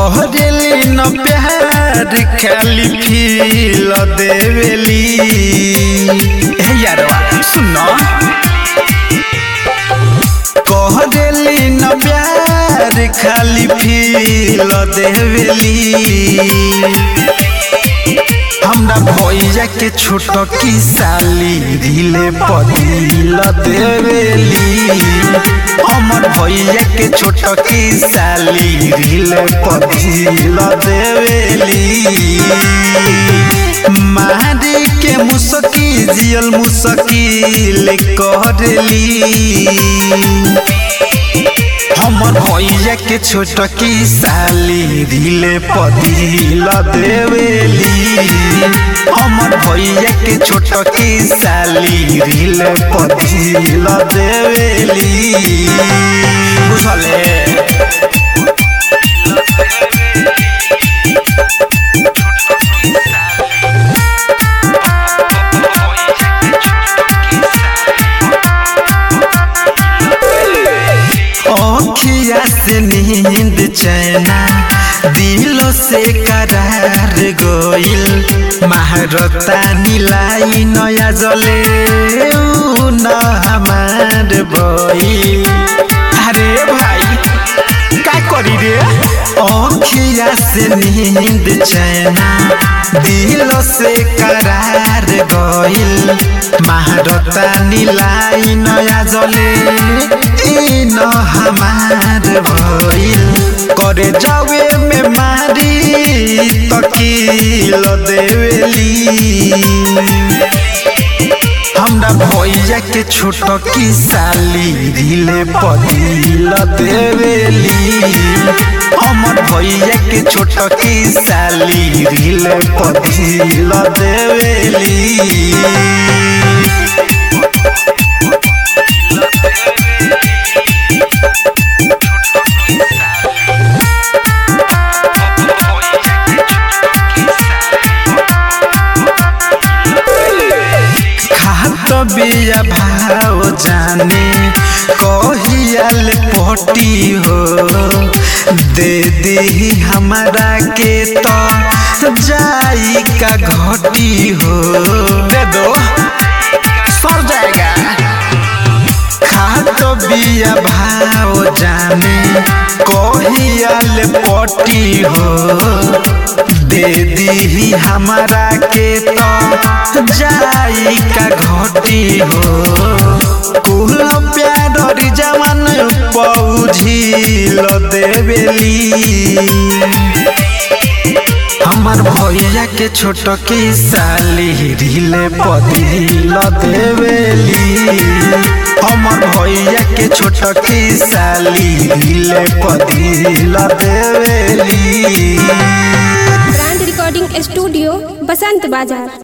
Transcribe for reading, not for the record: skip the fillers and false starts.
कहरेली न प्यार खाली फील देवेली। यारवा सुनो, कहरेली न प्यार खाली फील देवेली। हमरा भैया के छोट की साली ढीले पदिल देवेली। हमर भैया के छोट की साली ढीले पदिल देवेली। मारी के मुसकी जियल मुसकिल कहरेली। हमर भैया के छोट की साली ढीले पदिल देवेली। हमर भैया के छोट की साली ढीले पदिल देवेली। बुझले? अखिया से नींद चैना दिलों से करार गोइल। महारता नीलाई नया जले न हमार बई। अरे भाई का करी रे? अखिया से नींद चैना दिलों से करार गोइल। महारता नीलाई नया जले न हमार भइल। करे जावे में मारी तकील देवेली। हमरा भैया के छोट की साली ढीले पदिल देवेली। हमर भैया के छोट की साली ढीले पदिल देवेली। बिया भाव जाने कहियाल पटी हो। दे दी हमारा के तो जाई का घटी हो। दे दो सर जाएगा। खात बिया भाव जाने कहियाल पटी हो। दे दी हमारा के तो जाई का घटी हो। कुल प्यार जवान पौझिल देवेली। हमर भैया के छोट की साली ढीले पदिल देवेली। हमर भैया के छोट की साली ढीले पदिल देवेली। ब्रांड रिकॉर्डिंग स्टूडियो बसंत बाजार।